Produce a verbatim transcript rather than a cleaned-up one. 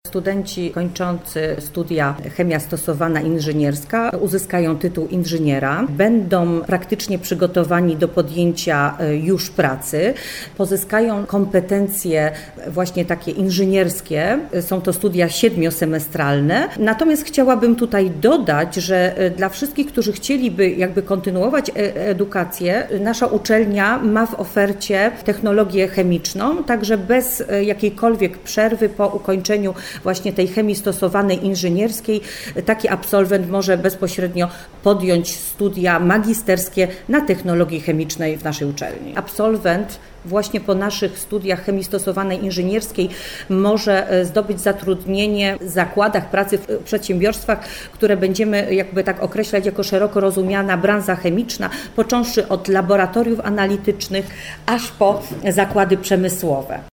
Studenci kończący studia chemia stosowana inżynierska uzyskają tytuł inżyniera, będą praktycznie przygotowani do podjęcia już pracy, pozyskają kompetencje właśnie takie inżynierskie, są to studia siedmiosemestralne. Natomiast chciałabym tutaj dodać, że dla wszystkich, którzy chcieliby jakby kontynuować edukację, nasza uczelnia ma w ofercie technologię chemiczną, także bez jakiejkolwiek przerwy po ukończeniu właśnie tej chemii stosowanej inżynierskiej taki absolwent może bezpośrednio podjąć studia magisterskie na technologii chemicznej w naszej uczelni. Absolwent właśnie po naszych studiach chemii stosowanej inżynierskiej może zdobyć zatrudnienie w zakładach pracy, w przedsiębiorstwach, które będziemy jakby tak określać jako szeroko rozumiana branża chemiczna, począwszy od laboratoriów analitycznych aż po zakłady przemysłowe.